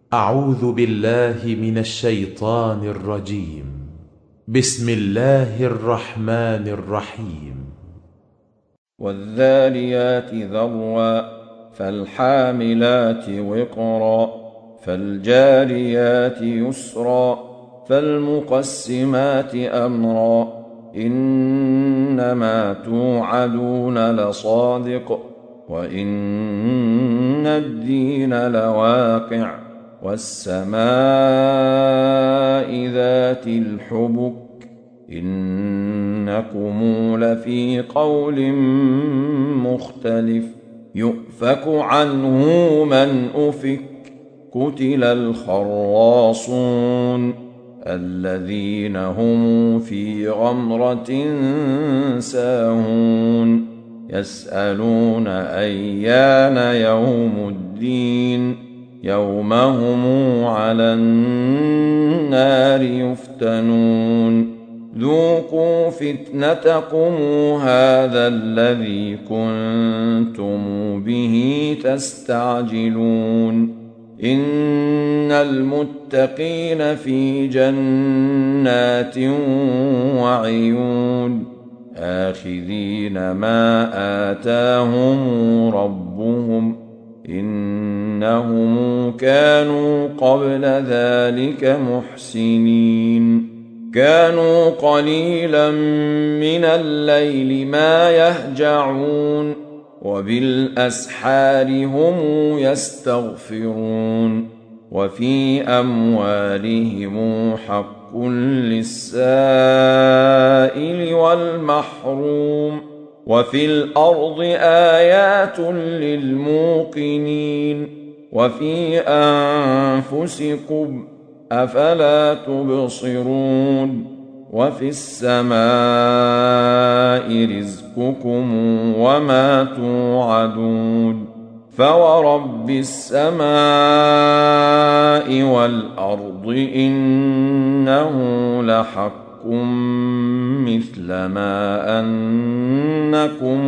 أعوذ بالله من الشيطان الرجيم. بسم الله الرحمن الرحيم. والذاريات ذروا فالحاملات وقرا فالجاريات يسرا فالمقسمات أمرا إنما توعدون لصادق وإن الدين لواقع والسماء ذات الحبك إنكم لفي قول مختلف يؤفك عنه من أفك قتل الخراصون الذين هم في غمرة ساهون يسألون أيان يوم الدين يوم هم على النار يفتنون ذوقوا فتنتكم هذا الذي كنتم به تستعجلون إن المتقين في جنات وعيون آخذين ما آتاهم ربهم إنهم كانوا قبل ذلك محسنين كانوا قليلا من الليل ما يهجعون وبالأسحار هم يستغفرون وفي أموالهم حق للسائل والمحروم وفي الأرض آيات للموقنين وفي أنفسكم أفلا تبصرون وفي السماء رزقكم وما توعدون فورب السماء والأرض إنه لحق مثل ما أنكم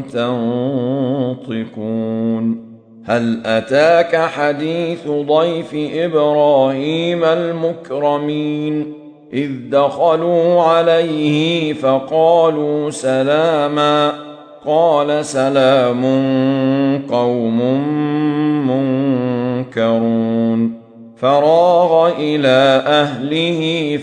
تنطقون هل أتاك حديث ضيف إبراهيم المكرمين إذ دخلوا عليه فقالوا سلاما قال سلام قوم منكرون فراغ إلى أهله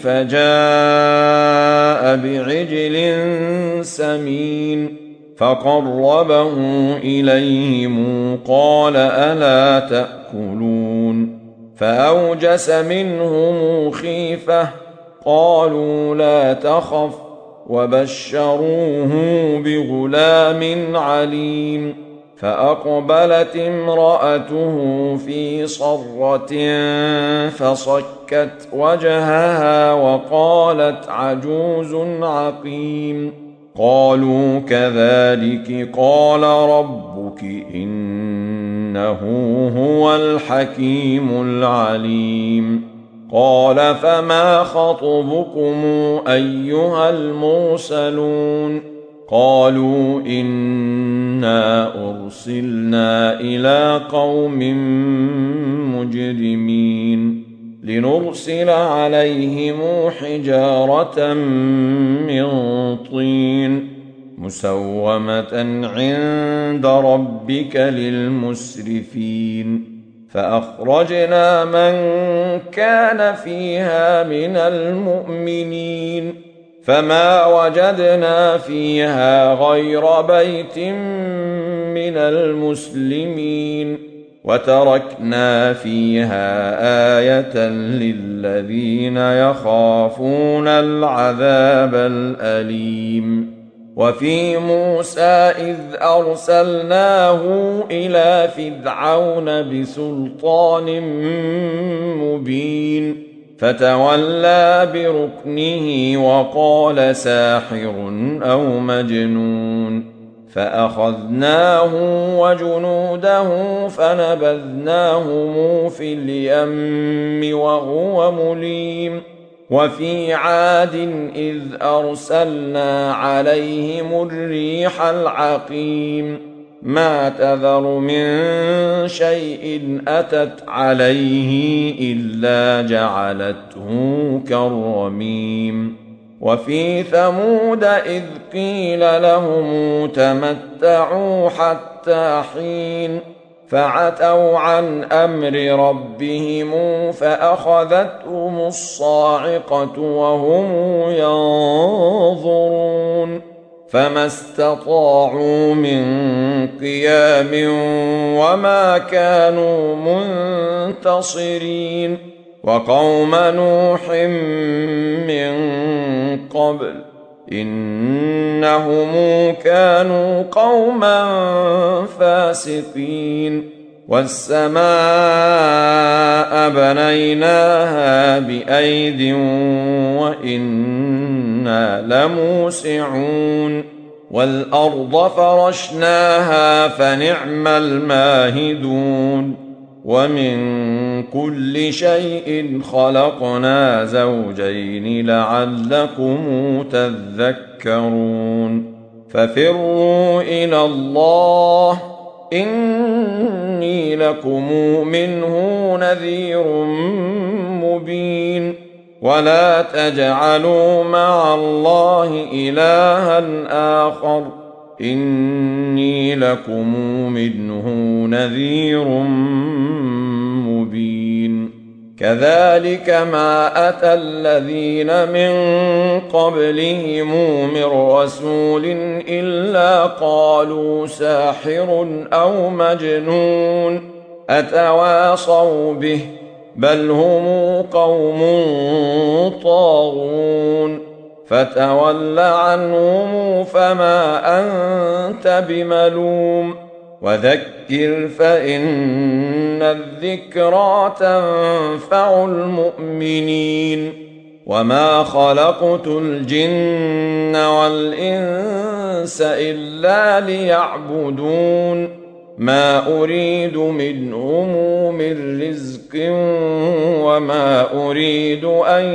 فجاء بعجل سمين فقربه إليهم قال ألا تأكلون فأوجس منهم خيفة قالوا لا تخف وبشروه بغلام عليم فأقبلت امرأته في صرة فصكت وجهها وقالت عجوز عقيم قالوا كذلك قال ربك إنه هو الحكيم العليم قال فما خطبكم أيها المرسلون قالوا إنا أرسلنا إلى قوم مجرمين لنرسل عليهم حجارة من طين مسومة عند ربك للمسرفين فأخرجنا من كان فيها من المؤمنين فما وجدنا فيها غير بيت من المسلمين وتركنا فيها آية للذين يخافون العذاب الأليم وفي موسى إذ أرسلناه إلى فرعون بسلطان مبين فتولى بركنه وقال ساحر أو مجنون فأخذناه وجنوده فنبذناهم في اليم وهو مليم وفي عاد إذ أرسلنا عليهم الريح العقيم ما تذر من شيء أتت عليه إلا جعلته كالرميم وفي ثمود إذ قيل لهم تمتعوا حتى حين فعتوا عن أمر ربهم فأخذتهم الصاعقة وهم ينظرون فما استطاعوا من قيام وما كانوا منتصرين وقوم نوح من قبل إنهم كانوا قوما فاسقين والسماء بنيناها بأيد وإنا لموسعون والأرض فرشناها فنعم الماهدون ومن كل شيء خلقنا زوجين لعلكم تذكرون ففروا إلى الله إني لكم منه نذير مبين ولا تجعلوا مع الله إلها آخر إني لكم منه نذير مبين كذلك ما أتى الذين من قبلهم من رسول إلا قالوا ساحر أو مجنون أتواصوا به بل هم قوم طاغون فتول عنهم فما أنت بملوم وذكر فإن الذكرى تنفع المؤمنين وما خلقت الجن والإنس إلا ليعبدون ما أريد منهم من رزق وما أريد أن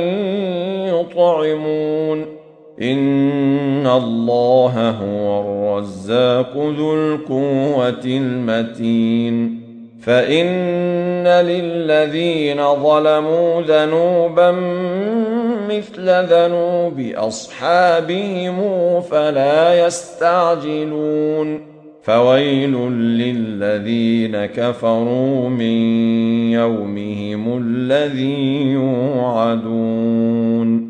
يطعمون إن الله هو الرزاق ذو القوة المتين فإن للذين ظلموا ذنوبا مثل ذنوب أصحابهم فلا يستعجلون فويل للذين كفروا من يومهم الذي يوعدون